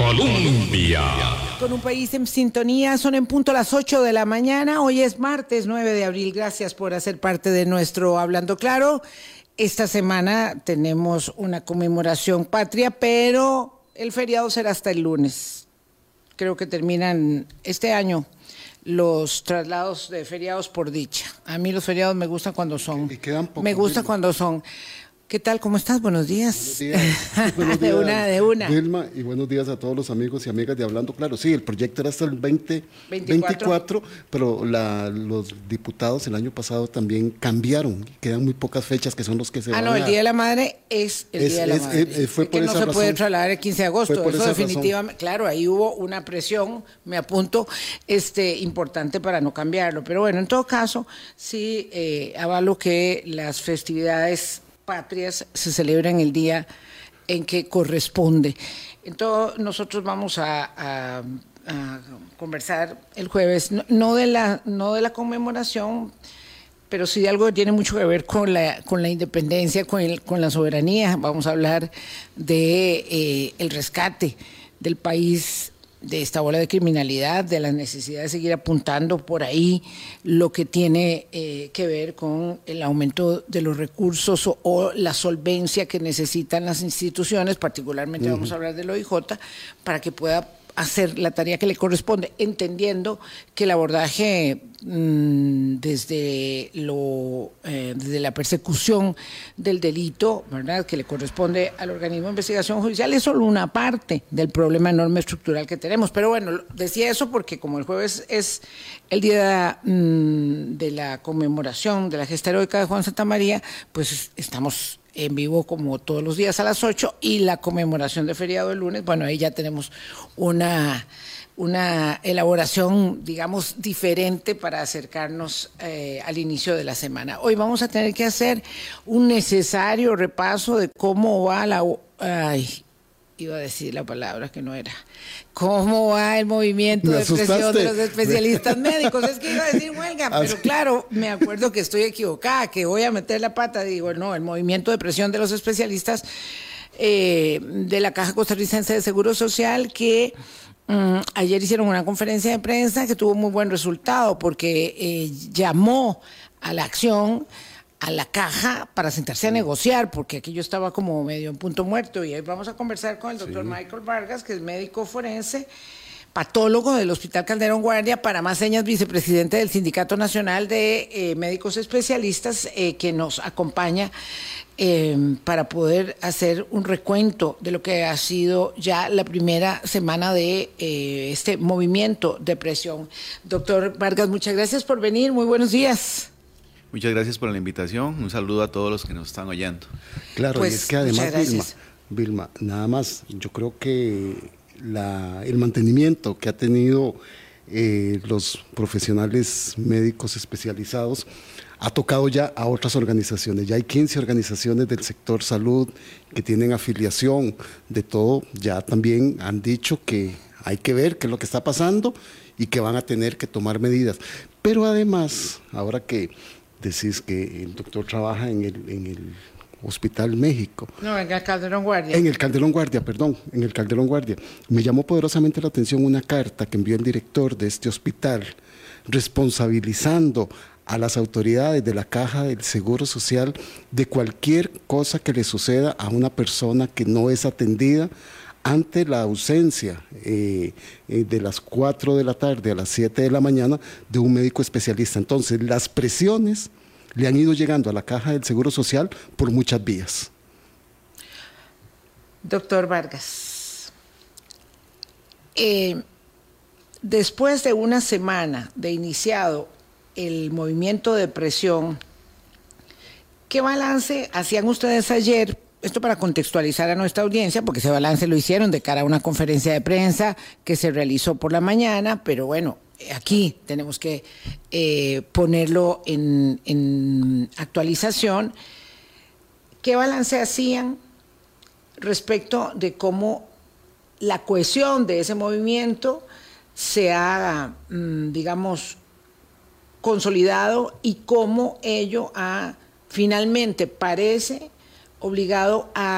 Colombia. Con un país en sintonía, son en punto las 8 de la mañana. Hoy es martes 9 de abril. Gracias por hacer parte de nuestro Hablando Claro. Esta semana tenemos una conmemoración patria, pero el feriado será hasta el lunes. Creo que terminan este año los traslados de feriados por dicha. A mí los feriados me gustan cuando son. Y quedan pocos, me gusta cuando son. ¿Qué tal? ¿Cómo estás? Buenos días. Buenos días. Buenos días, de una. Vilma, y buenos días a todos los amigos y amigas de Hablando Claro. Sí, el proyecto era hasta el 2024, pero los diputados el año pasado también cambiaron. Quedan muy pocas fechas que son los que se van no, el Día de la Madre es el Día de la Madre. Fue por que esa no se razón. puede trasladar el 15 de agosto. Fue por Eso esa definitivamente, claro, ahí hubo una presión, me apunto, importante para no cambiarlo. Pero bueno, en todo caso, sí avalo que las festividades patrias se celebran el día en que corresponde. Entonces nosotros vamos a conversar el jueves, no de la conmemoración, pero sí de algo que tiene mucho que ver con la independencia, con la soberanía. Vamos a hablar de el rescate del país de esta ola de criminalidad, de la necesidad de seguir apuntando por ahí lo que tiene que ver con el aumento de los recursos o la solvencia que necesitan las instituciones, particularmente vamos a hablar del OIJ, para que pueda hacer la tarea que le corresponde, entendiendo que el abordaje desde la persecución del delito, ¿verdad?, que le corresponde al organismo de investigación judicial, es solo una parte del problema enorme estructural que tenemos. Pero bueno, decía eso porque como el jueves es el día de la conmemoración de la gesta heroica de Juan Santamaría, pues estamos en vivo como todos los días a las 8, y la conmemoración de feriado el lunes, bueno, ahí ya tenemos una elaboración, digamos, diferente para acercarnos al inicio de la semana. Hoy vamos a tener que hacer un necesario repaso de cómo va iba a decir la palabra que no era. ¿Cómo va el movimiento de presión de los especialistas médicos? Es que iba a decir huelga, pero claro, me acuerdo que estoy equivocada, que voy a meter la pata. Digo, no, el movimiento de presión de los especialistas de la Caja Costarricense de Seguro Social, que ayer hicieron una conferencia de prensa que tuvo muy buen resultado, porque llamó a la acción a la caja para sentarse a negociar, porque aquí yo estaba como medio en punto muerto, y hoy vamos a conversar con el doctor Michael Vargas, que es médico forense, patólogo del Hospital Calderón Guardia, para más señas vicepresidente del Sindicato Nacional de Médicos Especialistas, que nos acompaña para poder hacer un recuento de lo que ha sido ya la primera semana de este movimiento de presión. Doctor Vargas, muchas gracias por venir, muy buenos días. Muchas gracias por la invitación, un saludo a todos los que nos están oyendo. Claro, pues, y es que además, Vilma, nada más, yo creo que el mantenimiento que ha tenido los profesionales médicos especializados ha tocado ya a otras organizaciones. Ya hay 15 organizaciones del sector salud que tienen afiliación de todo, ya también han dicho que hay que ver qué es lo que está pasando y que van a tener que tomar medidas. Pero además, ahora que decís que el doctor trabaja en el Hospital México. No, en el Calderón Guardia. En el Calderón Guardia. Me llamó poderosamente la atención una carta que envió el director de este hospital, responsabilizando a las autoridades de la Caja del Seguro Social de cualquier cosa que le suceda a una persona que no es atendida ante la ausencia de las 4 de la tarde a las 7 de la mañana de un médico especialista. Entonces, las presiones le han ido llegando a la Caja del Seguro Social por muchas vías. Doctor Vargas, después de una semana de iniciado el movimiento de presión, ¿qué balance hacían ustedes ayer? Esto para contextualizar a nuestra audiencia, porque ese balance lo hicieron de cara a una conferencia de prensa que se realizó por la mañana, pero bueno, aquí tenemos que ponerlo en actualización. ¿Qué balance hacían respecto de cómo la cohesión de ese movimiento se ha, digamos, consolidado y cómo ello ha finalmente parece obligado a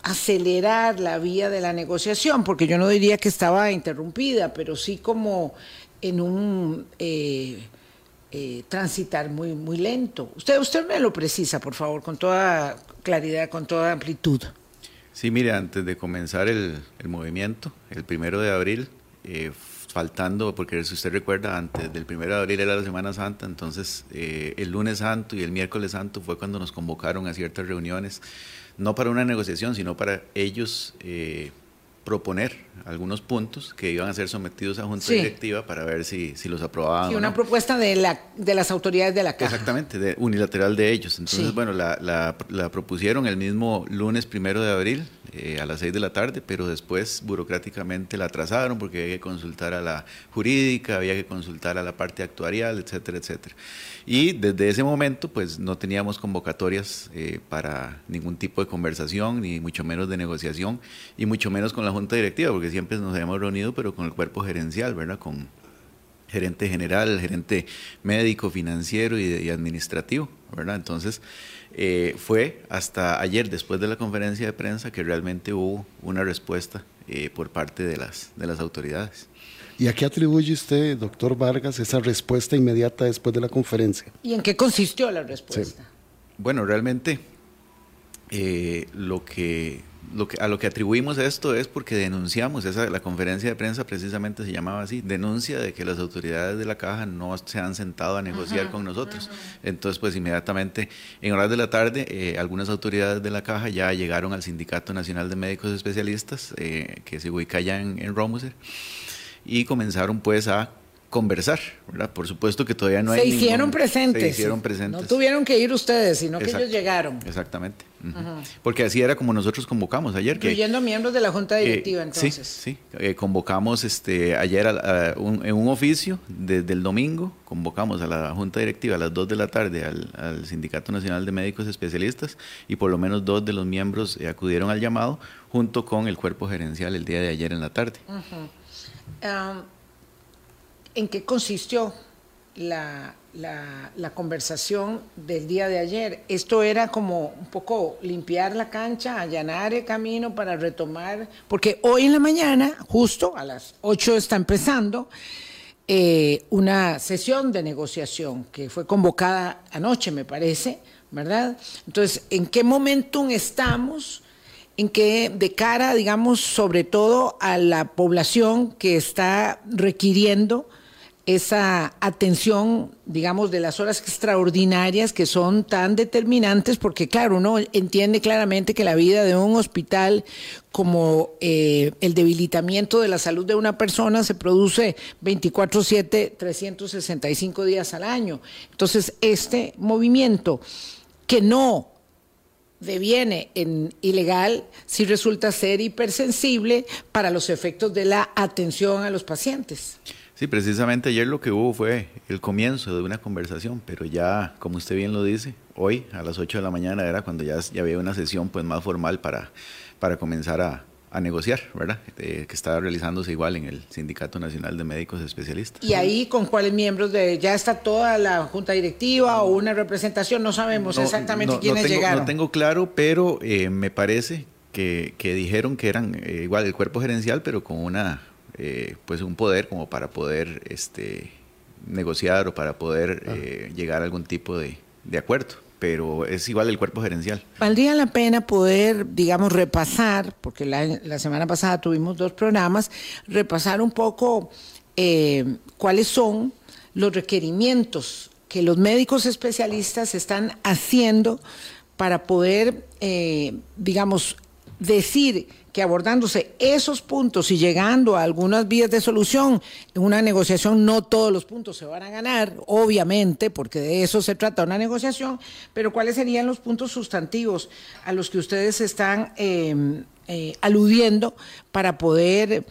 acelerar la vía de la negociación, porque yo no diría que estaba interrumpida, pero sí como en un transitar muy, muy lento. Usted me lo precisa, por favor, con toda claridad, con toda amplitud. Sí, mire, antes de comenzar el movimiento, el 1 de abril, faltando, porque si usted recuerda, antes del 1 de abril era la Semana Santa, entonces el lunes santo y el miércoles santo fue cuando nos convocaron a ciertas reuniones, no para una negociación, sino para ellos proponer algunos puntos que iban a ser sometidos a junta directiva para ver si los aprobaban. Sí, o una no. propuesta de las autoridades de la Caja. Exactamente, unilateral de ellos. Entonces, bueno, la propusieron el mismo lunes 1 de abril a las 6 de la tarde, pero después burocráticamente la atrasaron porque había que consultar a la jurídica, había que consultar a la parte actuarial, etcétera, etcétera. Y desde ese momento, pues no teníamos convocatorias para ningún tipo de conversación, ni mucho menos de negociación, y mucho menos con la junta directiva, porque siempre nos habíamos reunido, pero con el cuerpo gerencial, ¿verdad? Con gerente general, gerente médico, financiero y administrativo, ¿verdad? Entonces, fue hasta ayer, después de la conferencia de prensa, que realmente hubo una respuesta por parte de las autoridades. ¿Y a qué atribuye usted, doctor Vargas, esa respuesta inmediata después de la conferencia? ¿Y en qué consistió la respuesta? Sí. Bueno, realmente a lo que atribuimos esto es porque denunciamos, la conferencia de prensa precisamente se llamaba así, denuncia de que las autoridades de la Caja no se han sentado a negociar con nosotros. Entonces, pues inmediatamente, en horas de la tarde, algunas autoridades de la Caja ya llegaron al Sindicato Nacional de Médicos Especialistas, que se ubica allá en Romuser, y comenzaron pues a conversar, ¿verdad? Por supuesto que todavía no hay Se hicieron presentes. No tuvieron que ir ustedes, sino que ellos llegaron. Exactamente. Porque así era como nosotros convocamos ayer. Incluyendo miembros de la Junta Directiva, entonces. Sí. Convocamos ayer en un oficio desde el domingo, convocamos a la Junta Directiva a las 2 de la tarde al Sindicato Nacional de Médicos Especialistas, y por lo menos 2 de los miembros acudieron al llamado junto con el cuerpo gerencial el día de ayer en la tarde. ¿En qué consistió la conversación del día de ayer? Esto era como un poco limpiar la cancha, allanar el camino para retomar, porque hoy en la mañana, justo a las 8 está empezando una sesión de negociación que fue convocada anoche, me parece, ¿verdad? Entonces, ¿en qué momentum estamos? En que de cara, digamos, sobre todo a la población que está requiriendo esa atención, digamos, de las horas extraordinarias que son tan determinantes, porque claro, uno entiende claramente que la vida de un hospital, como el debilitamiento de la salud de una persona, se produce 24/7, 365 días al año. Entonces, este movimiento que no deviene en ilegal, sí resulta ser hipersensible para los efectos de la atención a los pacientes. Sí, precisamente ayer lo que hubo fue el comienzo de una conversación, pero ya, como usted bien lo dice, hoy a las 8 de la mañana era cuando ya había una sesión pues más formal para comenzar a negociar, ¿verdad? Que estaba realizándose igual en el Sindicato Nacional de Médicos Especialistas. ¿Y ahí con cuáles miembros ya está toda la junta directiva o una representación? No sabemos exactamente quiénes llegaron. No tengo claro, pero me parece que dijeron que eran igual el cuerpo gerencial, pero con pues un poder como para poder negociar o para poder llegar a algún tipo de acuerdo, pero es igual el cuerpo gerencial. Valdría la pena poder, digamos, repasar, porque la semana pasada tuvimos 2 programas, repasar un poco cuáles son los requerimientos que los médicos especialistas están haciendo para poder, digamos, decir que abordándose esos puntos y llegando a algunas vías de solución, en una negociación no todos los puntos se van a ganar, obviamente, porque de eso se trata una negociación, pero ¿cuáles serían los puntos sustantivos a los que ustedes están aludiendo para poder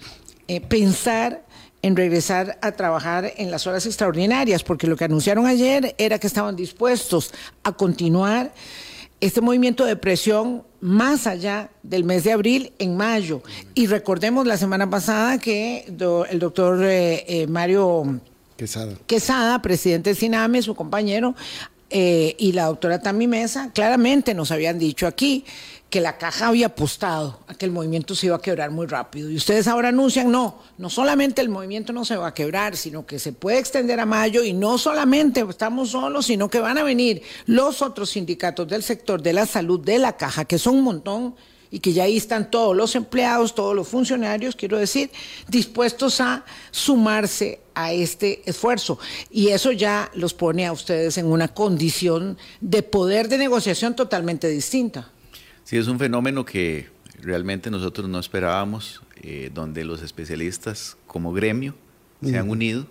pensar en regresar a trabajar en las horas extraordinarias? Porque lo que anunciaron ayer era que estaban dispuestos a continuar este movimiento de presión más allá del mes de abril, en mayo. Y recordemos la semana pasada que el doctor Mario Quesada, presidente de SINAME, su compañero, y la doctora Tami Mesa claramente nos habían dicho aquí que la caja había apostado a que el movimiento se iba a quebrar muy rápido. Y ustedes ahora anuncian, no solamente el movimiento no se va a quebrar, sino que se puede extender a mayo, y no solamente estamos solos, sino que van a venir los otros sindicatos del sector de la salud de la caja, que son un montón, y que ya ahí están todos los empleados, todos los funcionarios, quiero decir, dispuestos a sumarse a este esfuerzo. Y eso ya los pone a ustedes en una condición de poder de negociación totalmente distinta. Sí, es un fenómeno que realmente nosotros no esperábamos, donde los especialistas como gremio se han unido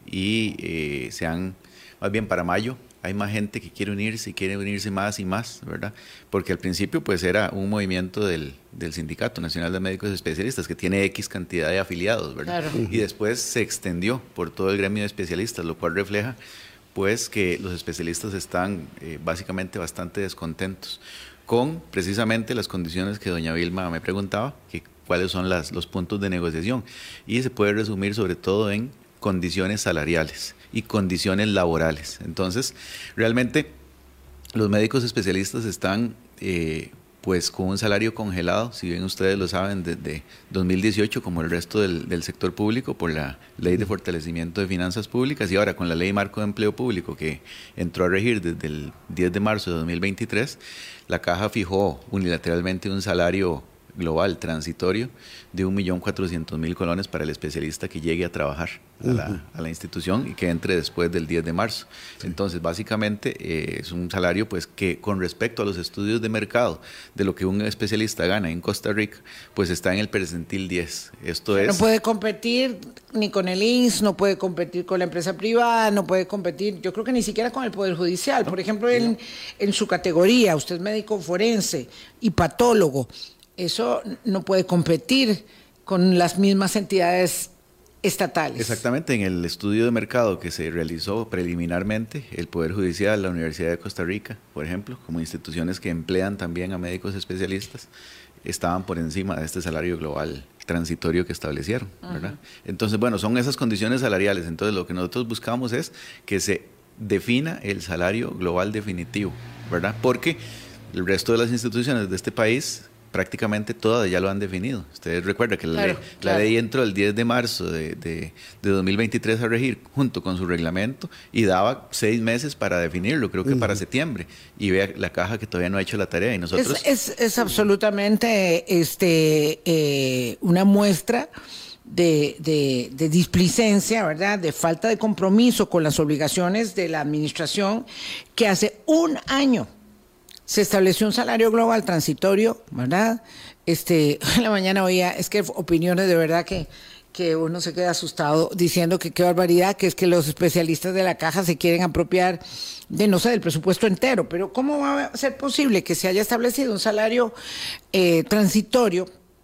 y se han, más bien para mayo, hay más gente que quiere unirse más y más, ¿verdad? Porque al principio pues era un movimiento del Sindicato Nacional de Médicos Especialistas que tiene X cantidad de afiliados, ¿verdad? Claro. Y después se extendió por todo el gremio de especialistas, lo cual refleja pues que los especialistas están básicamente bastante descontentos con precisamente las condiciones que doña Vilma me preguntaba, que cuáles son los puntos de negociación, y se puede resumir sobre todo en condiciones salariales y condiciones laborales. Entonces, realmente los médicos especialistas están pues con un salario congelado, si bien ustedes lo saben, desde 2018, como el resto del sector público, por la Ley de Fortalecimiento de Finanzas Públicas, y ahora con la Ley Marco de Empleo Público, que entró a regir desde el 10 de marzo de 2023, la Caja fijó unilateralmente un salario global transitorio de 1.400.000 colones para el especialista que llegue a trabajar a la institución y que entre después del 10 de marzo. Sí. Entonces, básicamente es un salario pues que con respecto a los estudios de mercado de lo que un especialista gana en Costa Rica, pues está en el percentil 10. Esto es... No puede competir ni con el INSS, no puede competir con la empresa privada, no puede competir, yo creo que ni siquiera con el Poder Judicial. Por ejemplo, en su categoría, usted es médico forense y patólogo, eso no puede competir con las mismas entidades estatales. Exactamente, en el estudio de mercado que se realizó preliminarmente, el Poder Judicial, la Universidad de Costa Rica, por ejemplo, como instituciones que emplean también a médicos especialistas, estaban por encima de este salario global transitorio que establecieron, ¿verdad? Entonces, bueno, son esas condiciones salariales. Entonces, lo que nosotros buscamos es que se defina el salario global definitivo, ¿verdad? Porque el resto de las instituciones de este país prácticamente todas ya lo han definido. Ustedes recuerdan que la ley entró el 10 de marzo de 2023 a regir junto con su reglamento y daba 6 meses para definirlo, creo que para septiembre. Y vea la Caja que todavía no ha hecho la tarea. Y nosotros... Es absolutamente una muestra de displicencia, ¿verdad? De falta de compromiso con las obligaciones de la administración, que hace un año se estableció un salario global transitorio, ¿verdad? En la mañana oía, es que opiniones de verdad que uno se queda asustado diciendo que qué barbaridad, que es que los especialistas de la Caja se quieren apropiar de, no sé, del presupuesto entero. Pero ¿cómo va a ser posible que se haya establecido un salario transitorio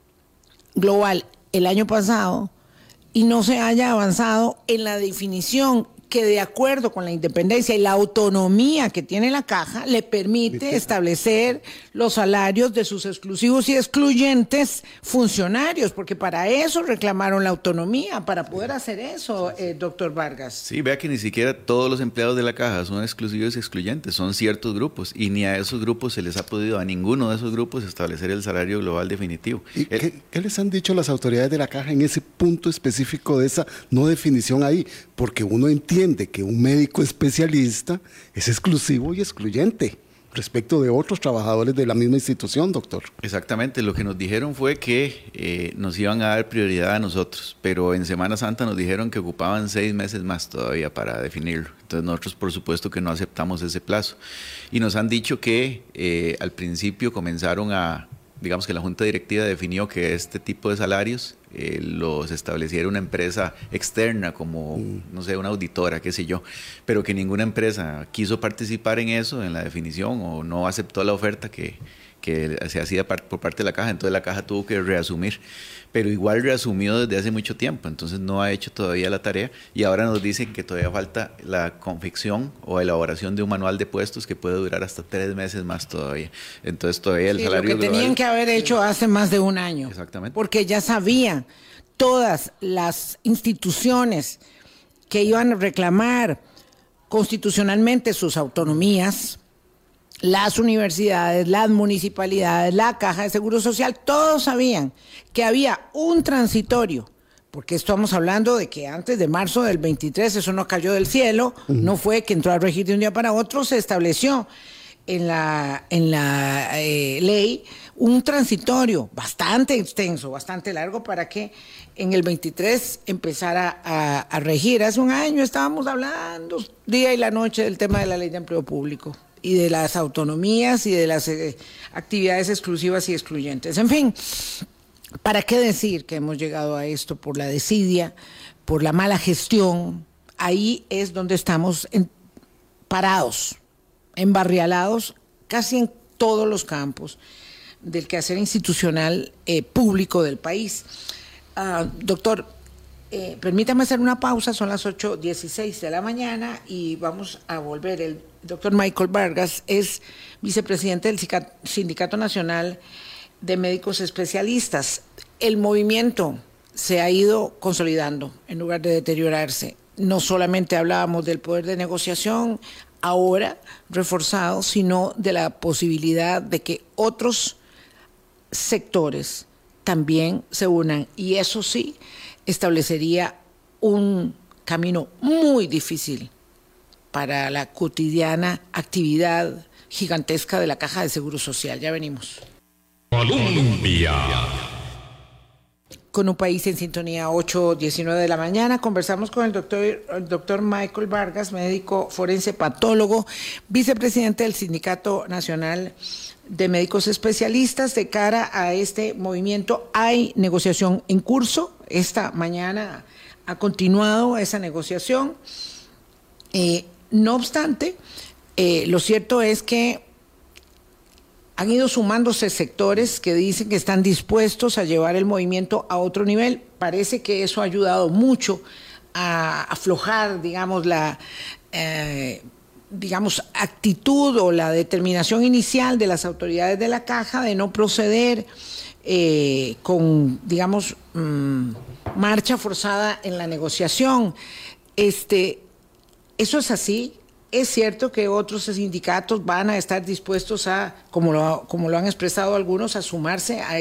global el año pasado y no se haya avanzado en la definición que, de acuerdo con la independencia y la autonomía que tiene la Caja, le permite establecer los salarios de sus exclusivos y excluyentes funcionarios? Porque para eso reclamaron la autonomía, para poder hacer eso, doctor Vargas. Sí, vea que ni siquiera todos los empleados de la Caja son exclusivos y excluyentes, son ciertos grupos, y ni a esos grupos se les ha podido, a ninguno de esos grupos, establecer el salario global definitivo. ¿Y qué les han dicho las autoridades de la Caja en ese punto específico de esa no definición ahí? Porque uno entiende que un médico especialista es exclusivo y excluyente respecto de otros trabajadores de la misma institución, doctor. Exactamente, lo que nos dijeron fue que nos iban a dar prioridad a nosotros, pero en Semana Santa nos dijeron que ocupaban 6 meses más todavía para definirlo. Entonces nosotros por supuesto que no aceptamos ese plazo. Y nos han dicho que al principio comenzaron digamos que la Junta Directiva definió que este tipo de salarios los estableciera una empresa externa como, no sé, una auditora, qué sé yo, pero que ninguna empresa quiso participar en eso, en la definición, o no aceptó la oferta que se hacía por parte de la Caja. Entonces la Caja tuvo que reasumir, pero igual reasumió desde hace mucho tiempo, entonces no ha hecho todavía la tarea, y ahora nos dicen que todavía falta la confección o elaboración de un manual de puestos que puede durar hasta 3 meses más todavía. Entonces todavía el salario lo que tenían que haber hecho hace más de un año. Exactamente. Porque ya sabían todas las instituciones que iban a reclamar constitucionalmente sus autonomías, las universidades, las municipalidades, la Caja de Seguro Social, todos sabían que había un transitorio, porque estamos hablando de que antes de marzo del 23 eso no cayó del cielo, no fue que entró a regir de un día para otro, se estableció en la ley un transitorio bastante extenso, bastante largo, para que en el 23 empezara a regir. Hace un año estábamos hablando día y la noche del tema de la ley de empleo público y de las autonomías y de las actividades exclusivas y excluyentes. En fin, ¿para qué decir que hemos llegado a esto? Por la desidia, por la mala gestión. Ahí es donde estamos parados, embarrialados, casi en todos los campos del quehacer institucional público del país. Doctor, permítame hacer una pausa, son las 8:16 de la mañana y vamos a volver. El doctor Michael Vargas es vicepresidente del Sindicato Nacional de Médicos Especialistas. El movimiento se ha ido consolidando en lugar de deteriorarse. No solamente hablábamos del poder de negociación, ahora reforzado, sino de la posibilidad de que otros sectores también se unan, y eso sí establecería un camino muy difícil para la cotidiana actividad gigantesca de la Caja de Seguro Social. Ya venimos. Colombia. Con un país en sintonía, 8:19 de la mañana, conversamos con el doctor Michael Vargas, médico forense patólogo, vicepresidente del Sindicato Nacional de Médicos Especialistas. De cara a este movimiento, hay negociación en curso. Esta mañana ha continuado esa negociación. No obstante, lo cierto es que han ido sumándose sectores que dicen que están dispuestos a llevar el movimiento a otro nivel. Parece que eso ha ayudado mucho a aflojar, digamos, la actitud o la determinación inicial de las autoridades de la Caja de no proceder con, digamos, marcha forzada en la negociación. Eso es así. Es cierto que otros sindicatos van a estar dispuestos a, como lo han expresado algunos, a sumarse a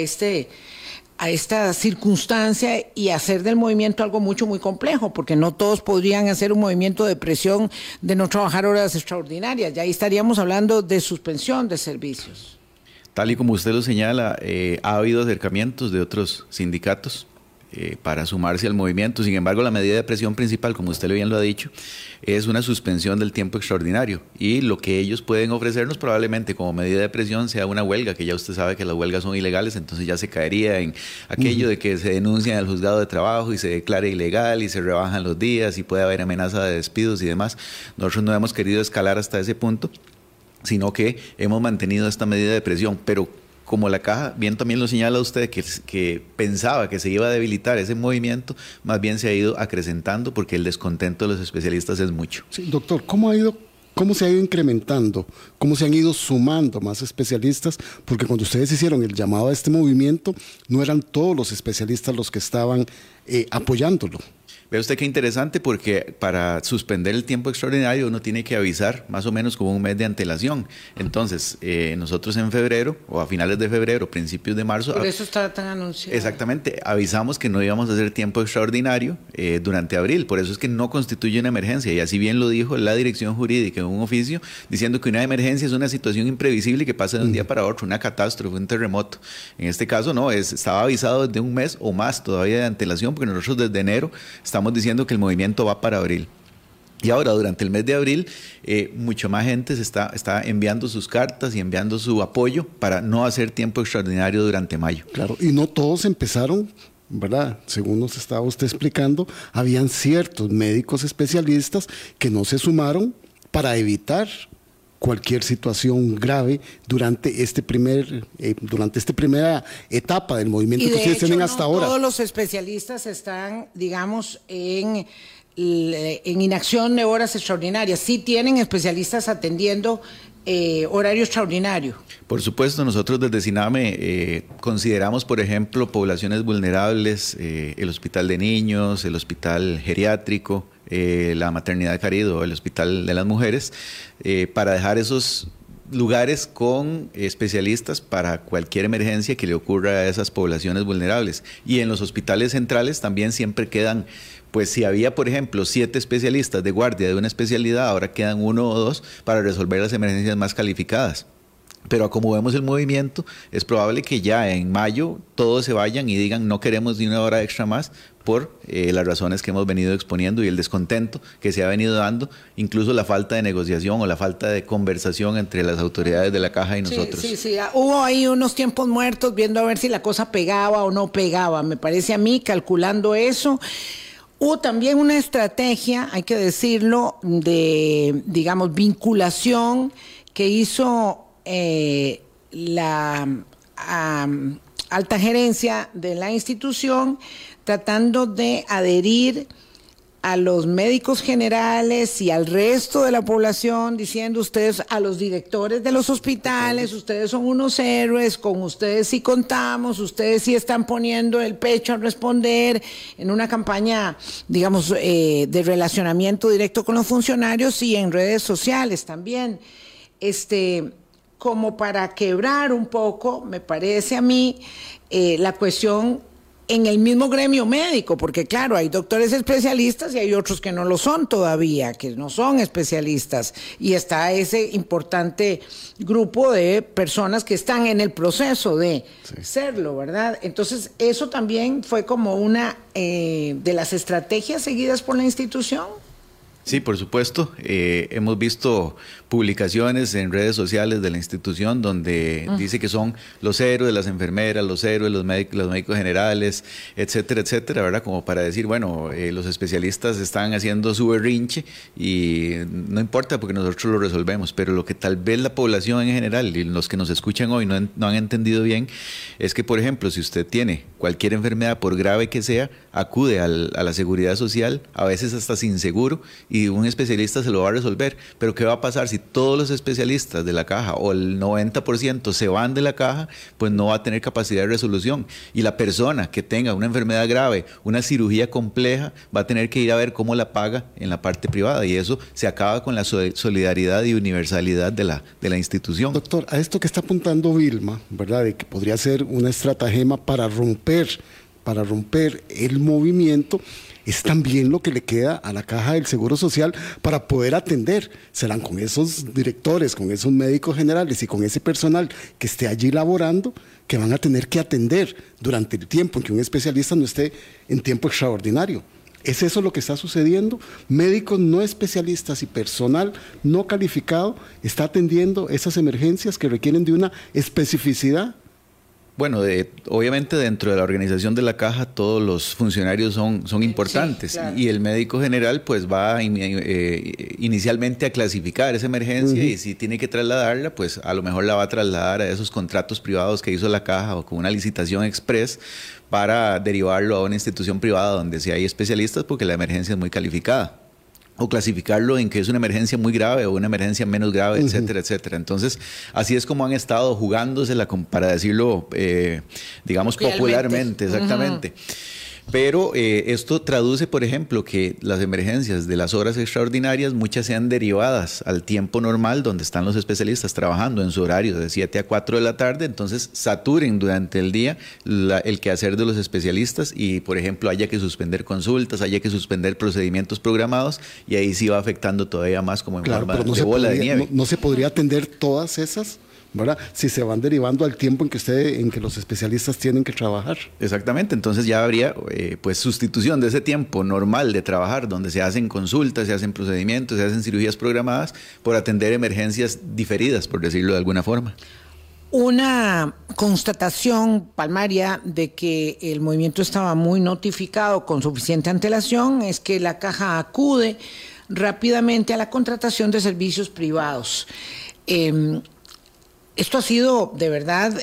esta circunstancia y hacer del movimiento algo muy complejo, porque no todos podrían hacer un movimiento de presión de no trabajar horas extraordinarias. Ya ahí estaríamos hablando de suspensión de servicios. Tal y como usted lo señala, ha habido acercamientos de otros sindicatos para sumarse al movimiento. Sin embargo, la medida de presión principal, como usted bien lo ha dicho, es una suspensión del tiempo extraordinario, y lo que ellos pueden ofrecernos probablemente como medida de presión sea una huelga, que ya usted sabe que las huelgas son ilegales, entonces ya se caería en aquello de que se denuncia al juzgado de trabajo y se declara ilegal y se rebajan los días y puede haber amenaza de despidos y demás. Nosotros no hemos querido escalar hasta ese punto, sino que hemos mantenido esta medida de presión, pero como la Caja bien también lo señala usted, que pensaba que se iba a debilitar ese movimiento, más bien se ha ido acrecentando porque el descontento de los especialistas es mucho. Sí, doctor, ¿cómo se ha ido incrementando? ¿Cómo se han ido sumando más especialistas? Porque cuando ustedes hicieron el llamado a este movimiento, no eran todos los especialistas los que estaban apoyándolo. Ve usted qué interesante, porque para suspender el tiempo extraordinario uno tiene que avisar más o menos como un mes de antelación. Entonces, nosotros en febrero, o a finales de febrero, principios de marzo... Por eso está tan anunciado. Exactamente, avisamos que no íbamos a hacer tiempo extraordinario durante abril. Por eso es que no constituye una emergencia. Y así bien lo dijo la dirección jurídica en un oficio, diciendo que una emergencia es una situación imprevisible que pasa de un día para otro, una catástrofe, un terremoto. En este caso no, estaba avisado desde un mes o más todavía de antelación, porque nosotros desde enero estamos diciendo que el movimiento va para abril. Y ahora, durante el mes de abril, mucha más gente está enviando sus cartas y enviando su apoyo para no hacer tiempo extraordinario durante mayo. Claro, y no todos empezaron, ¿verdad? Según nos estaba usted explicando, habían ciertos médicos especialistas que no se sumaron para evitar cualquier situación grave durante esta primera etapa del movimiento que ustedes tienen hasta ahora. Todos los especialistas están, digamos, en inacción de horas extraordinarias. Sí tienen especialistas atendiendo horario extraordinario. Por supuesto, nosotros desde SINAME consideramos, por ejemplo, poblaciones vulnerables, el hospital de niños, el hospital geriátrico, la maternidad Carido o el Hospital de las Mujeres, para dejar esos lugares con especialistas para cualquier emergencia que le ocurra a esas poblaciones vulnerables. Y en los hospitales centrales también siempre quedan, pues si había, por ejemplo, 7 especialistas de guardia de una especialidad, ahora quedan 1 o 2 para resolver las emergencias más calificadas. Pero como vemos el movimiento, es probable que ya en mayo todos se vayan y digan no queremos ni una hora extra más por las razones que hemos venido exponiendo y el descontento que se ha venido dando, incluso la falta de negociación o la falta de conversación entre las autoridades de la Caja y nosotros. Sí. Hubo ahí unos tiempos muertos viendo a ver si la cosa pegaba o no pegaba, me parece a mí, calculando eso. Hubo también una estrategia, hay que decirlo, de, digamos, vinculación que hizo la alta gerencia de la institución, tratando de adherir a los médicos generales y al resto de la población, diciendo ustedes, a los directores de los hospitales, ustedes son unos héroes, con ustedes sí contamos, ustedes sí están poniendo el pecho a responder, en una campaña, digamos, de relacionamiento directo con los funcionarios y en redes sociales también. Como para quebrar un poco, me parece a mí, la cuestión en el mismo gremio médico, porque claro, hay doctores especialistas y hay otros que no lo son todavía, que no son especialistas, y está ese importante grupo de personas que están en el proceso de serlo, ¿verdad? Entonces, eso también fue como una de las estrategias seguidas por la institución. Sí, por supuesto. Hemos visto publicaciones en redes sociales de la institución donde dice que son los héroes, las enfermeras, los héroes, los médicos generales, etcétera, etcétera, ¿verdad? Como para decir, bueno, los especialistas están haciendo su berrinche y no importa porque nosotros lo resolvemos, pero lo que tal vez la población en general y los que nos escuchan hoy no han entendido bien es que, por ejemplo, si usted tiene cualquier enfermedad, por grave que sea, acude a la seguridad social, a veces hasta sin seguro, y un especialista se lo va a resolver. Pero ¿qué va a pasar si todos los especialistas de la Caja o el 90% se van de la Caja? Pues no va a tener capacidad de resolución. Y la persona que tenga una enfermedad grave, una cirugía compleja, va a tener que ir a ver cómo la paga en la parte privada. Y eso se acaba con la solidaridad y universalidad de la institución. Doctor, a esto que está apuntando Vilma, ¿verdad? De que podría ser una estratagema para romper el movimiento, es también lo que le queda a la Caja del Seguro Social para poder atender. Serán con esos directores, con esos médicos generales y con ese personal que esté allí laborando, que van a tener que atender durante el tiempo en que un especialista no esté en tiempo extraordinario. ¿Es eso lo que está sucediendo? Médicos no especialistas y personal no calificado está atendiendo esas emergencias que requieren de una especificidad. Bueno, obviamente dentro de la organización de la Caja todos los funcionarios son importantes, sí, claro. Y el médico general pues va inicialmente a clasificar esa emergencia y si tiene que trasladarla, pues a lo mejor la va a trasladar a esos contratos privados que hizo la Caja o con una licitación express para derivarlo a una institución privada donde sí hay especialistas porque la emergencia es muy calificada. O clasificarlo en que es una emergencia muy grave o una emergencia menos grave, etcétera, etcétera. Entonces, así es como han estado jugándosela, para decirlo, digamos, popularmente, exactamente. Pero esto traduce, por ejemplo, que las emergencias de las horas extraordinarias, muchas sean derivadas al tiempo normal donde están los especialistas trabajando en su horario de 7 a 4 de la tarde, entonces saturen durante el día el quehacer de los especialistas y, por ejemplo, haya que suspender consultas, haya que suspender procedimientos programados y ahí sí va afectando todavía más como en forma de bola de nieve. No se podría atender todas esas, ¿verdad? Si se van derivando al tiempo en que los especialistas tienen que trabajar. Exactamente, entonces ya habría pues sustitución de ese tiempo normal de trabajar, donde se hacen consultas, se hacen procedimientos, se hacen cirugías programadas, por atender emergencias diferidas, por decirlo de alguna forma. Una constatación palmaria de que el movimiento estaba muy notificado con suficiente antelación es que la Caja acude rápidamente a la contratación de servicios privados. Esto ha sido de verdad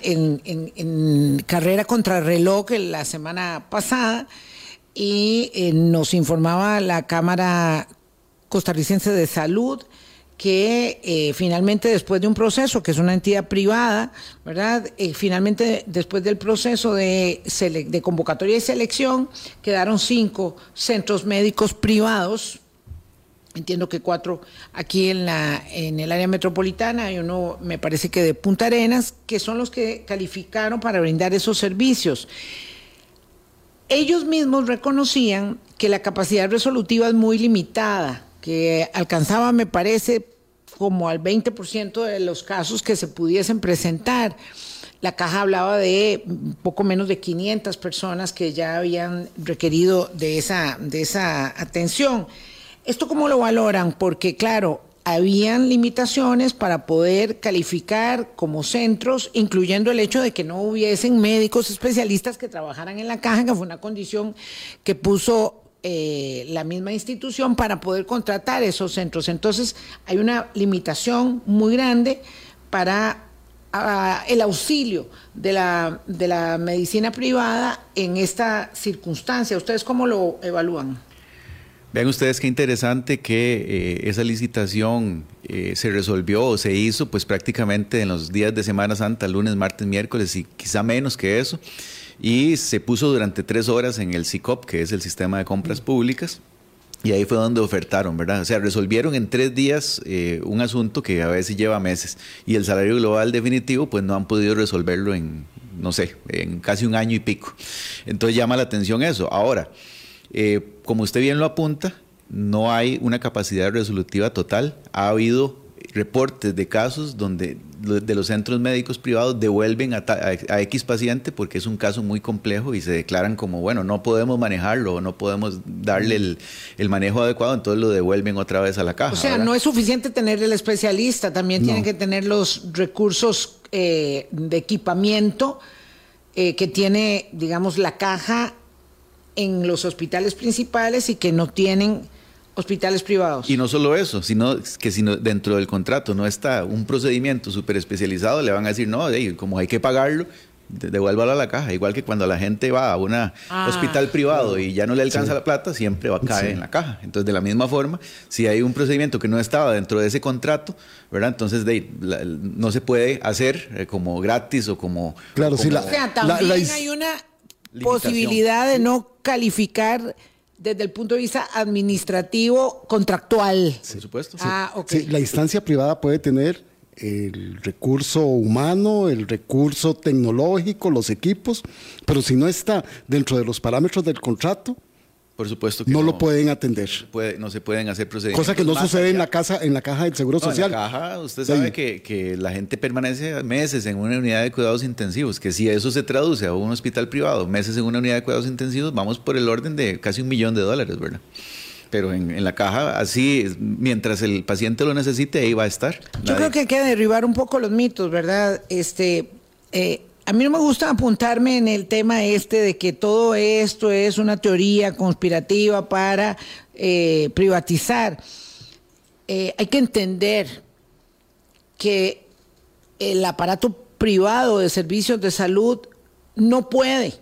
en carrera contrarreloj la semana pasada y nos informaba la Cámara Costarricense de Salud que finalmente después de un proceso, que es una entidad privada, ¿verdad? Finalmente después del proceso de convocatoria y selección quedaron 5 centros médicos privados entiendo que 4 aquí en el área metropolitana, hay uno, me parece que de Punta Arenas, que son los que calificaron para brindar esos servicios. Ellos mismos reconocían que la capacidad resolutiva es muy limitada, que alcanzaba, me parece, como al 20% de los casos que se pudiesen presentar. La caja hablaba de poco menos de 500 personas que ya habían requerido de esa atención. ¿Esto cómo lo valoran? Porque, claro, habían limitaciones para poder calificar como centros, incluyendo el hecho de que no hubiesen médicos especialistas que trabajaran en la caja, que fue una condición que puso la misma institución para poder contratar esos centros. Entonces, hay una limitación muy grande para el auxilio de la medicina privada en esta circunstancia. ¿Ustedes cómo lo evalúan? Vean ustedes qué interesante que esa licitación se resolvió o se hizo pues prácticamente en los días de Semana Santa, lunes, martes, miércoles y quizá menos que eso, y se puso durante 3 horas en el SICOP, que es el Sistema de Compras Públicas, y ahí fue donde ofertaron, ¿verdad? O sea, resolvieron en 3 días un asunto que a veces lleva meses, y el salario global definitivo pues no han podido resolverlo en, no sé, en casi 1 año y pico. Entonces llama la atención eso. Ahora, como usted bien lo apunta, no hay una capacidad resolutiva total. Ha habido reportes de casos donde de los centros médicos privados devuelven a X paciente porque es un caso muy complejo y se declaran como, bueno, no podemos manejarlo o no podemos darle el manejo adecuado, entonces lo devuelven otra vez a la caja. O sea, ¿verdad? No es suficiente tener el especialista, también tienen que tener los recursos de equipamiento que tiene, digamos, la caja en los hospitales principales y que no tienen hospitales privados. Y no solo eso, sino que si dentro del contrato no está un procedimiento súper especializado, le van a decir, no, como hay que pagarlo, devuélvalo a la caja. Igual que cuando la gente va a un hospital privado y ya no le alcanza la plata, siempre va a caer en la caja. Entonces, de la misma forma, si hay un procedimiento que no estaba dentro de ese contrato, ¿verdad? Entonces no se puede hacer como gratis o como... Claro, o sea, también hay una posibilidad de no calificar desde el punto de vista administrativo contractual. Sí. Por supuesto. Okay. Sí, la instancia privada puede tener el recurso humano, el recurso tecnológico, los equipos, pero si no está dentro de los parámetros del contrato, por supuesto que no lo pueden atender. No se pueden hacer procedimientos. Cosa que no sucede en la caja del Seguro Social. En la caja, usted sabe que la gente permanece meses en una unidad de cuidados intensivos, que si eso se traduce a un hospital privado, meses en una unidad de cuidados intensivos, vamos por el orden de casi $1 millón, ¿verdad? Pero en la caja, así, mientras el paciente lo necesite, ahí va a estar. Yo creo que hay que derribar un poco los mitos, ¿verdad? A mí no me gusta apuntarme en el tema de que todo esto es una teoría conspirativa para privatizar. Hay que entender que el aparato privado de servicios de salud no puede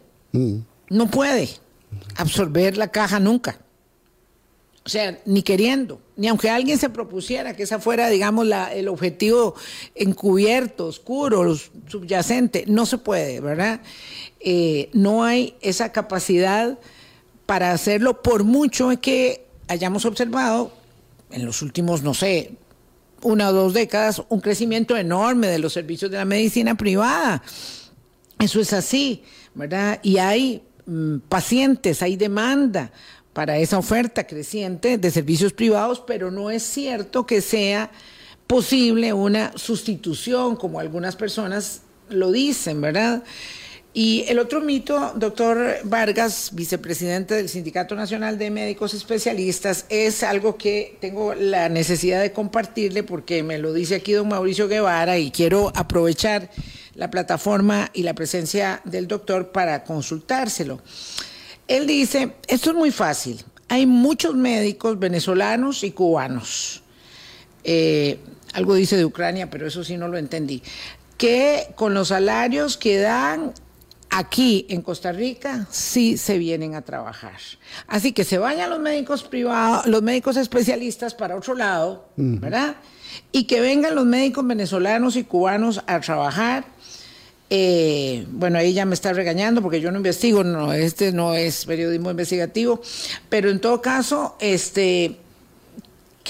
absorber la caja nunca. O sea, ni queriendo, ni aunque alguien se propusiera que esa fuera, digamos, el objetivo encubierto, oscuro, subyacente, no se puede, ¿verdad? No hay esa capacidad para hacerlo, por mucho que hayamos observado en los últimos, no sé, 1 o 2 décadas, un crecimiento enorme de los servicios de la medicina privada. Eso es así, ¿verdad? Y hay pacientes, hay demanda para esa oferta creciente de servicios privados, pero no es cierto que sea posible una sustitución, como algunas personas lo dicen, ¿verdad? Y el otro mito, doctor Vargas, vicepresidente del Sindicato Nacional de Médicos Especialistas, es algo que tengo la necesidad de compartirle porque me lo dice aquí don Mauricio Guevara y quiero aprovechar la plataforma y la presencia del doctor para consultárselo. Él dice, esto es muy fácil, hay muchos médicos venezolanos y cubanos, algo dice de Ucrania, pero eso sí no lo entendí, que con los salarios que dan aquí en Costa Rica sí se vienen a trabajar. Así que se vayan los médicos privados, los médicos especialistas para otro lado, ¿verdad? Y que vengan los médicos venezolanos y cubanos a trabajar. Bueno, ahí ya me está regañando porque yo no investigo, no, no es periodismo investigativo, pero en todo caso, que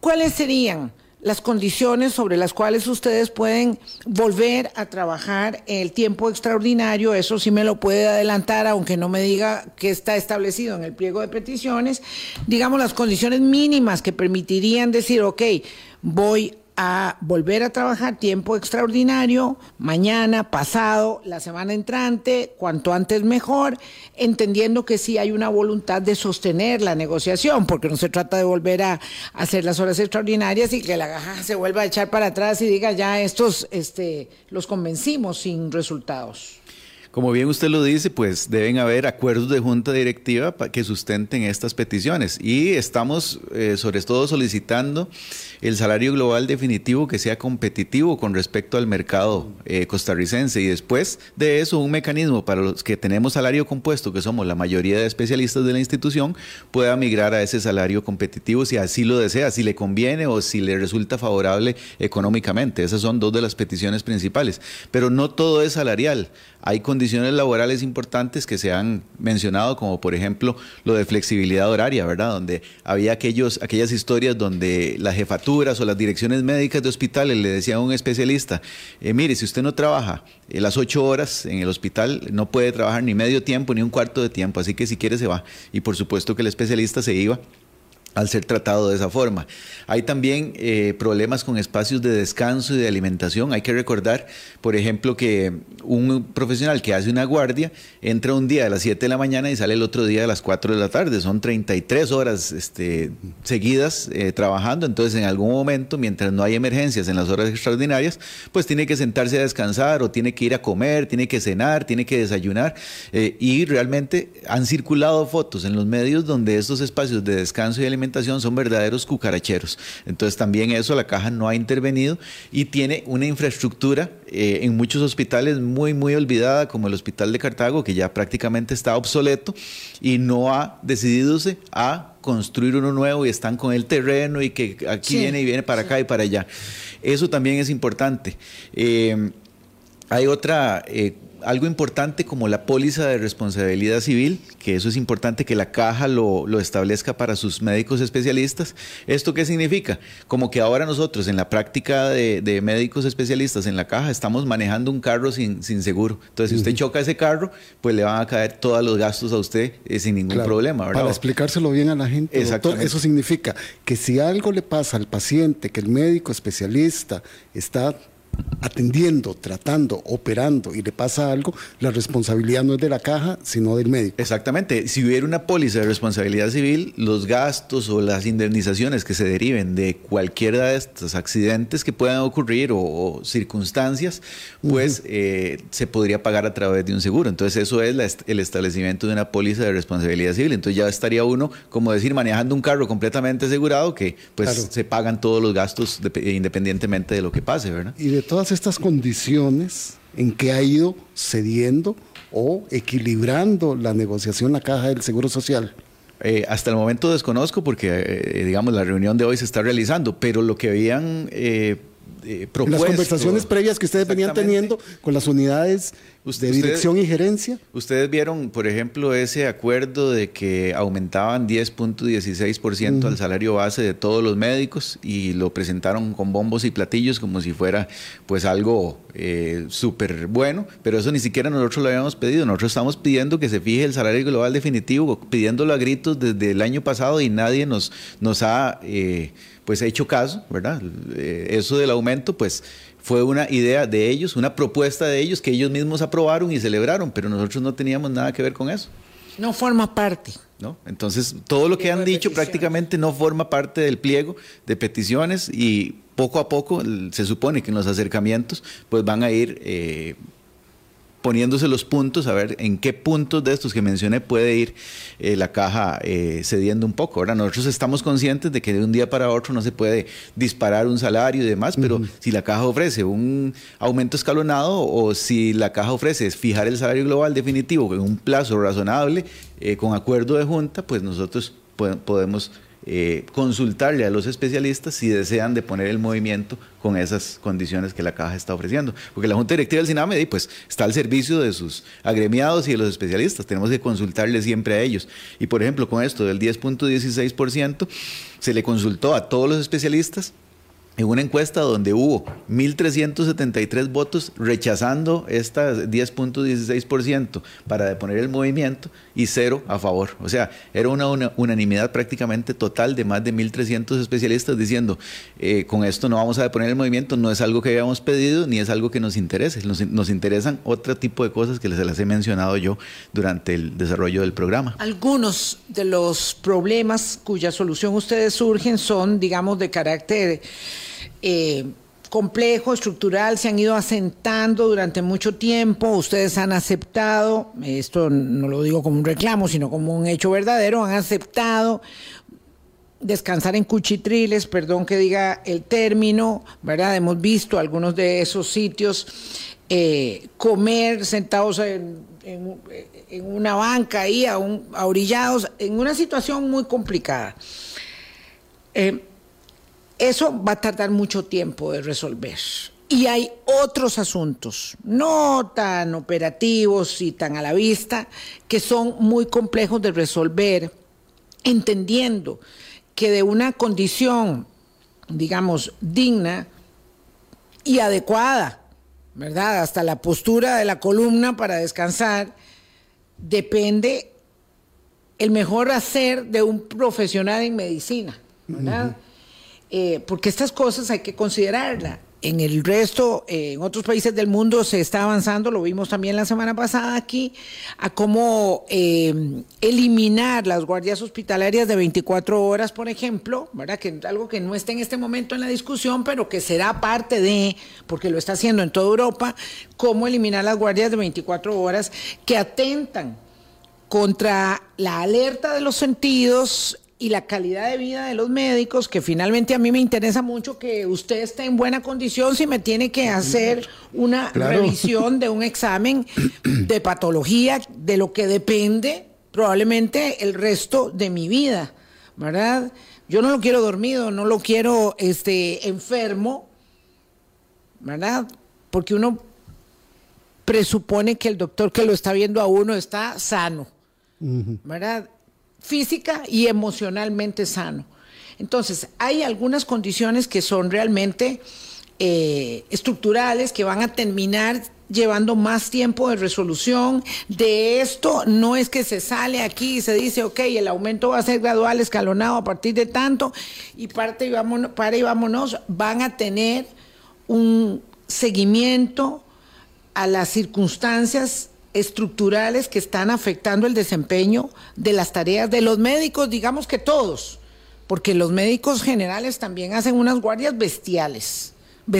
¿cuáles serían las condiciones sobre las cuales ustedes pueden volver a trabajar el tiempo extraordinario? Eso sí me lo puede adelantar, aunque no me diga que está establecido en el pliego de peticiones. Digamos, las condiciones mínimas que permitirían decir, ok, voy a volver a trabajar tiempo extraordinario mañana, pasado, la semana entrante, cuanto antes mejor, entendiendo que sí hay una voluntad de sostener la negociación, porque no se trata de volver a hacer las horas extraordinarias y que la caja se vuelva a echar para atrás y diga ya estos los convencimos sin resultados. Como bien usted lo dice, pues deben haber acuerdos de junta directiva que sustenten estas peticiones, y estamos sobre todo solicitando el salario global definitivo que sea competitivo con respecto al mercado costarricense, y después de eso un mecanismo para los que tenemos salario compuesto, que somos la mayoría de especialistas de la institución, pueda migrar a ese salario competitivo si así lo desea, si le conviene o si le resulta favorable económicamente. Esas son dos de las peticiones principales, pero no todo es salarial. Hay condiciones laborales importantes que se han mencionado, como por ejemplo lo de flexibilidad horaria, ¿verdad? Donde había aquellas historias donde las jefaturas o las direcciones médicas de hospitales le decían a un especialista, mire, si usted no trabaja las 8 horas en el hospital, no puede trabajar ni medio tiempo ni un cuarto de tiempo, así que si quiere se va. Y por supuesto que el especialista se iba al ser tratado de esa forma. Hay también problemas con espacios de descanso y de alimentación. Hay que recordar, por ejemplo, que un profesional que hace una guardia entra un día a las 7 de la mañana y sale el otro día a las 4 de la tarde. Son 33 horas seguidas trabajando. Entonces, en algún momento, mientras no hay emergencias en las horas extraordinarias, pues tiene que sentarse a descansar o tiene que ir a comer, tiene que cenar, tiene que desayunar. Y realmente han circulado fotos en los medios donde estos espacios de descanso y alimentación son verdaderos cucaracheros. Entonces también eso la caja no ha intervenido y tiene una infraestructura en muchos hospitales muy olvidada, como el Hospital de Cartago, que ya prácticamente está obsoleto y no ha decidido a construir uno nuevo, y están con el terreno y que aquí viene y viene para acá y para allá. Eso también es importante. Hay algo importante como la póliza de responsabilidad civil, que eso es importante que la caja lo establezca para sus médicos especialistas. ¿Esto qué significa? Como que ahora nosotros en la práctica de médicos especialistas en la caja estamos manejando un carro sin seguro. Entonces, si usted choca ese carro, pues le van a caer todos los gastos a usted sin ningún problema, ¿verdad? Para explicárselo bien a la gente, doctor, eso significa que si algo le pasa al paciente, que el médico especialista está atendiendo, tratando, operando y le pasa algo, la responsabilidad no es de la caja, sino del médico. Exactamente. Si hubiera una póliza de responsabilidad civil, los gastos o las indemnizaciones que se deriven de cualquiera de estos accidentes que puedan ocurrir o circunstancias, pues se podría pagar a través de un seguro. Entonces eso es el establecimiento de una póliza de responsabilidad civil. Entonces ya estaría uno, como decir, manejando un carro completamente asegurado, que pues se pagan todos los gastos independientemente de lo que pase, ¿verdad? Y de todas estas condiciones, ¿en qué ha ido cediendo o equilibrando la negociación la Caja del Seguro Social? Hasta el momento desconozco porque, digamos, la reunión de hoy se está realizando, pero lo que habían propuesto... Las conversaciones previas que ustedes venían teniendo con las unidades de dirección y gerencia. Ustedes vieron, por ejemplo, ese acuerdo de que aumentaban 10.16% al salario base de todos los médicos, y lo presentaron con bombos y platillos como si fuera pues algo súper bueno, pero eso ni siquiera nosotros lo habíamos pedido. Nosotros estamos pidiendo que se fije el salario global definitivo, pidiéndolo a gritos desde el año pasado, y nadie nos ha pues hecho caso, ¿verdad? Eso del aumento pues fue una idea de ellos, una propuesta de ellos que ellos mismos aprobaron y celebraron, pero nosotros no teníamos nada que ver con eso. No forma parte. ¿No? Entonces, todo lo que han dicho prácticamente no forma parte del pliego de peticiones, y poco a poco se supone que en los acercamientos pues van a ir poniéndose los puntos, a ver en qué puntos de estos que mencioné puede ir la caja cediendo un poco. Ahora, nosotros estamos conscientes de que de un día para otro no se puede disparar un salario y demás, pero si la caja ofrece un aumento escalonado, o si la caja ofrece fijar el salario global definitivo en un plazo razonable, con acuerdo de junta, pues nosotros podemos consultarle a los especialistas si desean de poner el movimiento con esas condiciones que la caja está ofreciendo. Porque la Junta Directiva del SINAME pues, está al servicio de sus agremiados y de los especialistas. Tenemos que consultarle siempre a ellos. Y por ejemplo, con esto del 10.16%, se le consultó a todos los especialistas en una encuesta donde hubo 1.373 votos rechazando esta 10.16% para deponer el movimiento y 0 a favor. O sea, era una unanimidad prácticamente total de más de 1.300 especialistas diciendo con esto no vamos a deponer el movimiento, no es algo que habíamos pedido ni es algo que nos interese. Nos interesan otro tipo de cosas que se las he mencionado yo durante el desarrollo del programa. Algunos de los problemas cuya solución ustedes surgen son, digamos, de carácter complejo, estructural, se han ido asentando durante mucho tiempo, ustedes han aceptado, esto no lo digo como un reclamo, sino como un hecho verdadero, han aceptado descansar en cuchitriles, perdón que diga el término, ¿verdad? Hemos visto algunos de esos sitios comer sentados en una banca ahí, orillados, en una situación muy complicada. Eso va a tardar mucho tiempo de resolver. Y hay otros asuntos, no tan operativos y tan a la vista, que son muy complejos de resolver, entendiendo que de una condición, digamos, digna y adecuada, ¿verdad? Hasta la postura de la columna para descansar, depende el mejor hacer de un profesional en medicina, ¿verdad? Porque estas cosas hay que considerarlas. En el resto, en otros países del mundo se está avanzando, lo vimos también la semana pasada aquí, a cómo eliminar las guardias hospitalarias de 24 horas, por ejemplo, ¿verdad? Que es algo que no está en este momento en la discusión, pero que será parte de, porque lo está haciendo en toda Europa, cómo eliminar las guardias de 24 horas que atentan contra la alerta de los sentidos y la calidad de vida de los médicos, que finalmente a mí me interesa mucho que usted esté en buena condición si me tiene que hacer una revisión de un examen de patología, de lo que depende probablemente el resto de mi vida, ¿verdad? Yo no lo quiero dormido, no lo quiero enfermo, ¿verdad? Porque uno presupone que el doctor que lo está viendo a uno está sano, ¿verdad? Física y emocionalmente sano. Entonces, hay algunas condiciones que son realmente estructurales, que van a terminar llevando más tiempo de resolución. De esto no es que se sale aquí y se dice, ok, el aumento va a ser gradual, escalonado a partir de tanto, y para y vámonos, van a tener un seguimiento a las circunstancias estructurales que están afectando el desempeño de las tareas de los médicos, digamos que todos, porque los médicos generales también hacen unas guardias bestiales,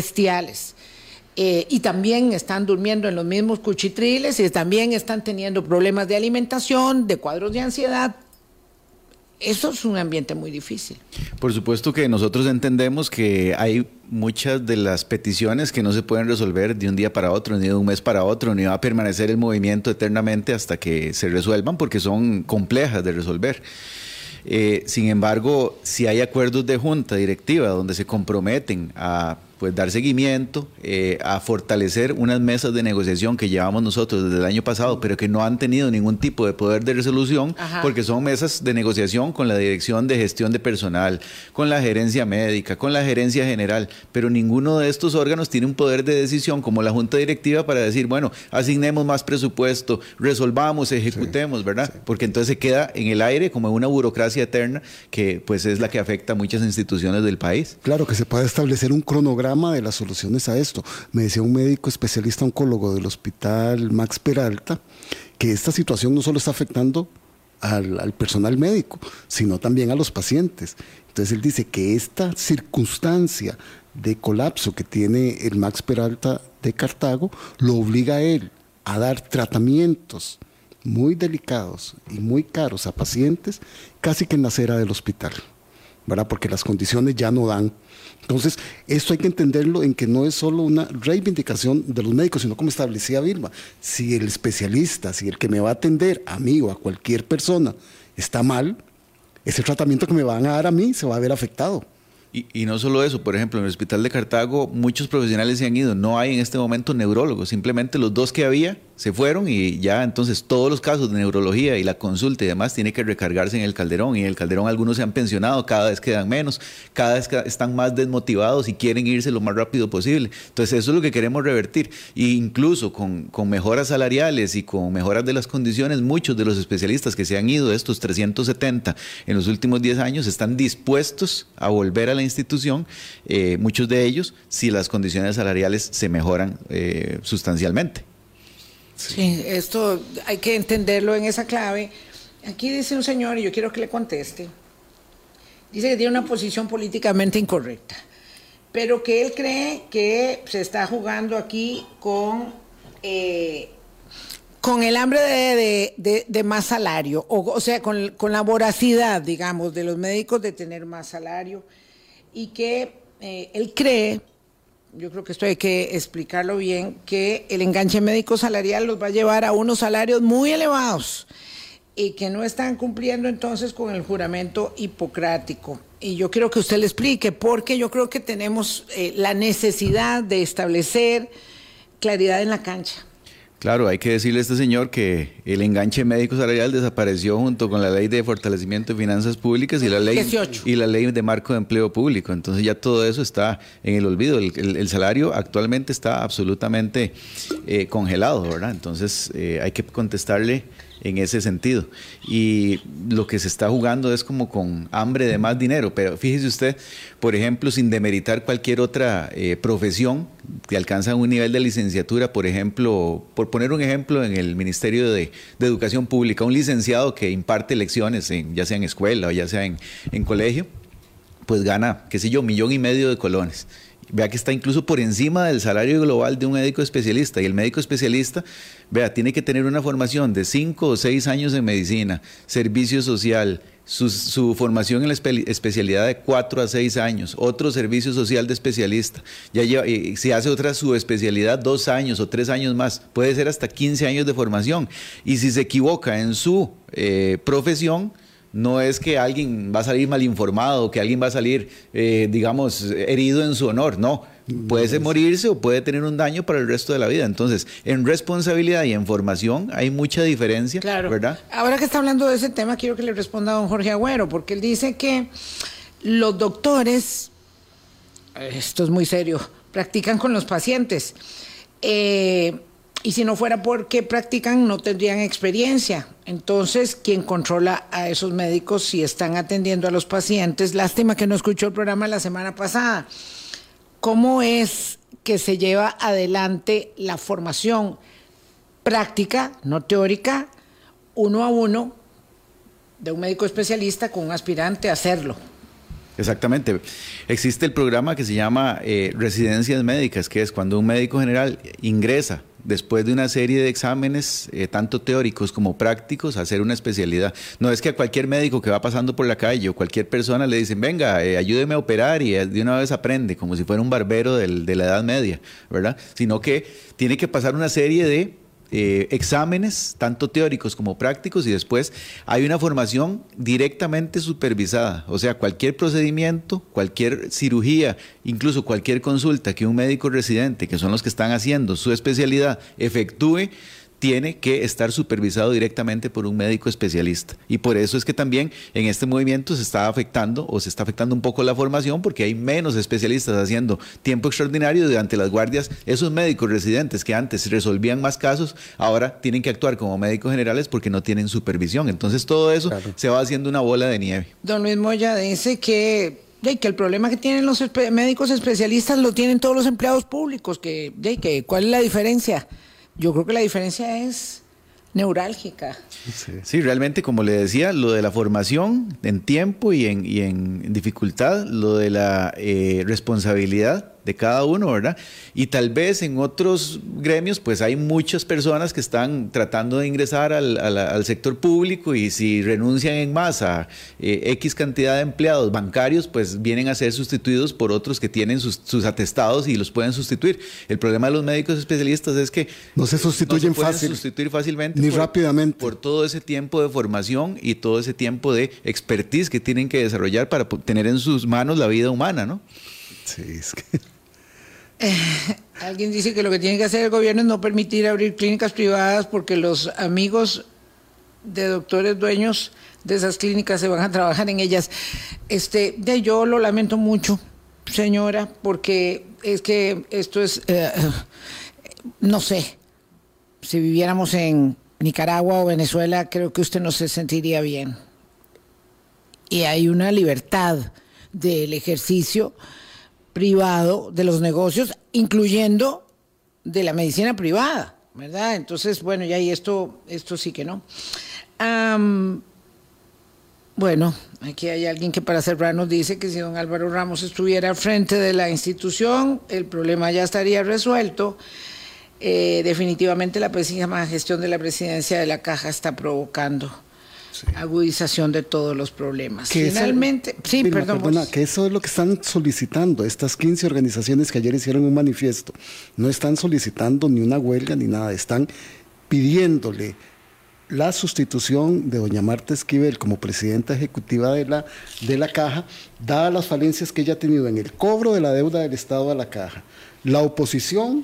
y también están durmiendo en los mismos cuchitriles y también están teniendo problemas de alimentación, de cuadros de ansiedad. Eso es un ambiente muy difícil. Por supuesto que nosotros entendemos que hay muchas de las peticiones que no se pueden resolver de un día para otro, ni de un mes para otro, ni va a permanecer el movimiento eternamente hasta que se resuelvan, porque son complejas de resolver. Sin embargo, si hay acuerdos de junta directiva donde se comprometen a dar seguimiento, a fortalecer unas mesas de negociación que llevamos nosotros desde el año pasado, pero que no han tenido ningún tipo de poder de resolución, porque son mesas de negociación con la Dirección de Gestión de Personal, con la gerencia médica, con la gerencia general, pero ninguno de estos órganos tiene un poder de decisión como la Junta Directiva para decir, bueno, asignemos más presupuesto, resolvamos, ejecutemos, ¿verdad? Sí. Porque entonces se queda en el aire como una burocracia eterna que pues es la que afecta a muchas instituciones del país. Claro, que se puede establecer un cronograma de las soluciones a esto. Me decía un médico especialista oncólogo del hospital Max Peralta que esta situación no solo está afectando al personal médico, sino también a los pacientes. Entonces él dice que esta circunstancia de colapso que tiene el Max Peralta de Cartago lo obliga a él a dar tratamientos muy delicados y muy caros a pacientes casi que en la acera del hospital, ¿verdad? Porque las condiciones ya no dan. Entonces, esto hay que entenderlo en que no es solo una reivindicación de los médicos, sino como establecía Vilma, si el especialista, si el que me va a atender, a mí o a cualquier persona, está mal, ese tratamiento que me van a dar a mí se va a ver afectado. Y no solo eso, por ejemplo, en el Hospital de Cartago muchos profesionales se han ido, no hay en este momento neurólogos, simplemente los 2 que había se fueron y ya entonces todos los casos de neurología y la consulta y demás tiene que recargarse en el Calderón, y en el Calderón algunos se han pensionado, cada vez quedan menos, cada vez están más desmotivados y quieren irse lo más rápido posible. Entonces eso es lo que queremos revertir, e incluso con mejoras salariales y con mejoras de las condiciones, muchos de los especialistas que se han ido, estos 370 en los últimos 10 años, están dispuestos a volver a la institución, muchos de ellos, si las condiciones salariales se mejoran sustancialmente. Sí, esto hay que entenderlo en esa clave. Aquí dice un señor, y yo quiero que le conteste, dice que tiene una posición políticamente incorrecta, pero que él cree que se está jugando aquí con el hambre de más salario, o sea, con la voracidad, digamos, de los médicos de tener más salario, y que él cree, yo creo que esto hay que explicarlo bien, que el enganche médico salarial los va a llevar a unos salarios muy elevados y que no están cumpliendo entonces con el juramento hipocrático. Y yo quiero que usted le explique, porque yo creo que tenemos la necesidad de establecer claridad en la cancha. Claro, hay que decirle a este señor que el enganche médico salarial desapareció junto con la ley de fortalecimiento de finanzas públicas y la ley 18. Y la ley de marco de empleo público. Entonces ya todo eso está en el olvido. El salario actualmente está absolutamente congelado, ¿verdad? Entonces hay que contestarle en ese sentido. Y lo que se está jugando es como con hambre de más dinero. Pero fíjese usted, por ejemplo, sin demeritar cualquier otra profesión que alcanza un nivel de licenciatura, por ejemplo, por poner un ejemplo, en el Ministerio de Educación Pública, un licenciado que imparte lecciones, ya sea en escuela o ya sea en colegio, pues gana, qué sé yo, 1,5 millones de colones. Vea que está incluso por encima del salario global de un médico especialista, y el médico especialista, vea, tiene que tener una formación de 5 o 6 años en medicina, servicio social, su formación en la especialidad de 4 a 6 años, otro servicio social de especialista, ya lleva, y si hace otra subespecialidad 2 años o 3 años más, puede ser hasta 15 años de formación, y si se equivoca en su profesión, no es que alguien va a salir mal informado, que alguien va a salir, digamos, herido en su honor, no. Puede morirse o puede tener un daño para el resto de la vida. Entonces, en responsabilidad y en formación hay mucha diferencia, claro, ¿verdad? Ahora que está hablando de ese tema, quiero que le responda a don Jorge Agüero, porque él dice que los doctores, esto es muy serio, practican con los pacientes. Y si no fuera porque practican, no tendrían experiencia. Entonces, ¿quién controla a esos médicos si están atendiendo a los pacientes? Lástima que no escuchó el programa la semana pasada. ¿Cómo es que se lleva adelante la formación práctica, no teórica, 1 a 1, de un médico especialista con un aspirante a hacerlo? Exactamente. Existe el programa que se llama residencias médicas, que es cuando un médico general ingresa después de una serie de exámenes, tanto teóricos como prácticos, a hacer una especialidad. No es que a cualquier médico que va pasando por la calle o cualquier persona le dicen, venga, ayúdeme a operar, y de una vez aprende, como si fuera un barbero de la Edad Media, ¿verdad? Sino que tiene que pasar una serie de exámenes, tanto teóricos como prácticos, y después hay una formación directamente supervisada. O sea, cualquier procedimiento, cualquier cirugía, incluso cualquier consulta que un médico residente, que son los que están haciendo su especialidad, efectúe, tiene que estar supervisado directamente por un médico especialista. Y por eso es que también en este movimiento se está afectando un poco la formación, porque hay menos especialistas haciendo tiempo extraordinario durante las guardias. Esos médicos residentes que antes resolvían más casos, ahora tienen que actuar como médicos generales porque no tienen supervisión. Entonces todo eso, claro, se va haciendo una bola de nieve. Don Luis Moya dice que el problema que tienen los médicos especialistas lo tienen todos los empleados públicos, que ¿cuál es la diferencia? Yo creo que la diferencia es neurálgica. Sí, realmente, como le decía, lo de la formación en tiempo y en dificultad, lo de la responsabilidad de cada uno, ¿verdad? Y tal vez en otros gremios pues hay muchas personas que están tratando de ingresar al sector público y si renuncian en masa X cantidad de empleados bancarios, pues vienen a ser sustituidos por otros que tienen sus atestados y los pueden sustituir. El problema de los médicos especialistas es que no se sustituyen sustituir fácilmente ni rápidamente por todo ese tiempo de formación y todo ese tiempo de expertise que tienen que desarrollar para tener en sus manos la vida humana, ¿no? Sí, es que... Alguien dice que lo que tiene que hacer el gobierno es no permitir abrir clínicas privadas porque los amigos de doctores dueños de esas clínicas se van a trabajar en ellas. Yo lo lamento mucho, señora, porque es que esto es, no sé, si viviéramos en Nicaragua o Venezuela, creo que usted no se sentiría bien. Y hay una libertad del ejercicio privado de los negocios, incluyendo de la medicina privada, ¿verdad? Entonces, bueno, ya y esto sí que no. Bueno, aquí hay alguien que para cerrar nos dice que si don Álvaro Ramos estuviera al frente de la institución, el problema ya estaría resuelto. Definitivamente la pésima gestión de la presidencia de la Caja está provocando agudización de todos los problemas. Finalmente, perdona, que eso es lo que están solicitando estas 15 organizaciones que ayer hicieron un manifiesto. No están solicitando ni una huelga ni nada, están pidiéndole la sustitución de doña Marta Esquivel como presidenta ejecutiva de la Caja, dadas las falencias que ella ha tenido en el cobro de la deuda del Estado a la Caja, la oposición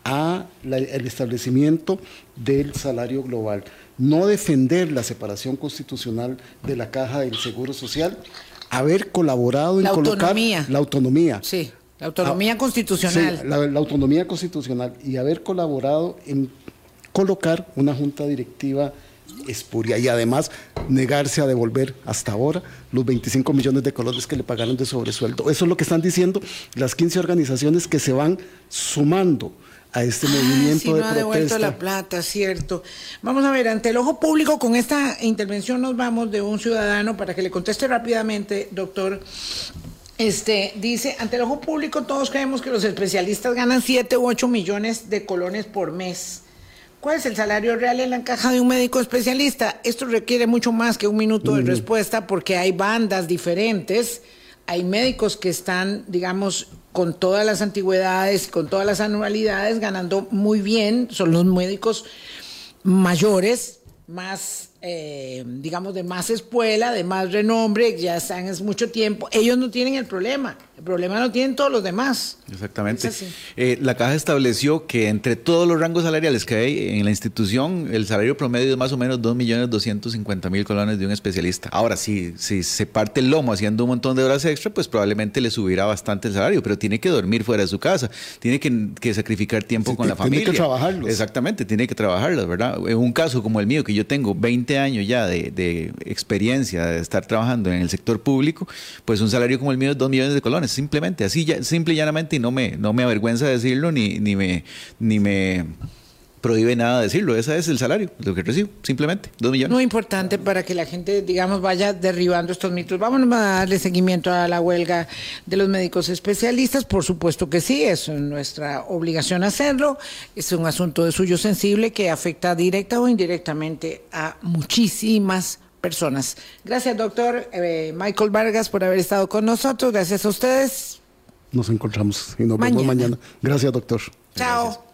el establecimiento del salario global, no defender la separación constitucional de la Caja del Seguro Social, haber colaborado en colocar la autonomía. Sí, la autonomía constitucional. Sí, la autonomía constitucional y haber colaborado en colocar una junta directiva espuria y además negarse a devolver hasta ahora los 25 millones de colones que le pagaron de sobresueldo. Eso es lo que están diciendo las 15 organizaciones que se van sumando a este movimiento de protesta. Ha devuelto la plata, cierto. Vamos a ver, ante el ojo público, con esta intervención nos vamos de un ciudadano para que le conteste rápidamente, doctor. Dice, ante el ojo público todos creemos que los especialistas ganan 7 u 8 millones de colones por mes. ¿Cuál es el salario real en la caja de un médico especialista? Esto requiere mucho más que un minuto de respuesta porque hay bandas diferentes. Hay médicos que están, digamos, con todas las antigüedades, con todas las anualidades, ganando muy bien. Son los médicos mayores, más, digamos, de más espuela, de más renombre, ya están hace mucho tiempo. Ellos no tienen el problema lo tienen todos los demás. Exactamente. La Caja estableció que entre todos los rangos salariales que hay en la institución, el salario promedio es más o menos 2.250.000 colones de un especialista. Ahora, si se parte el lomo haciendo un montón de horas extra, pues probablemente le subirá bastante el salario, pero tiene que dormir fuera de su casa, tiene que sacrificar tiempo con la familia. Tiene que trabajarlos. Exactamente, tiene que trabajarlos, ¿verdad? En un caso como el mío, que yo tengo 20 años ya de experiencia de estar trabajando en el sector público, pues un salario como el mío es 2 millones de colones, simplemente, así, simple y llanamente, y no me avergüenza decirlo, ni me prohíbe nada decirlo. Ese es el salario, lo que recibo, simplemente, 2 millones. Muy importante para que la gente, digamos, vaya derribando estos mitos. Vámonos a darle seguimiento a la huelga de los médicos especialistas. Por supuesto que sí, es nuestra obligación hacerlo. Es un asunto de suyo sensible que afecta directa o indirectamente a muchísimas personas. Gracias, doctor Michael Vargas, por haber estado con nosotros. Gracias a ustedes. Nos encontramos y nos vemos mañana. Gracias, doctor. Chao. Gracias.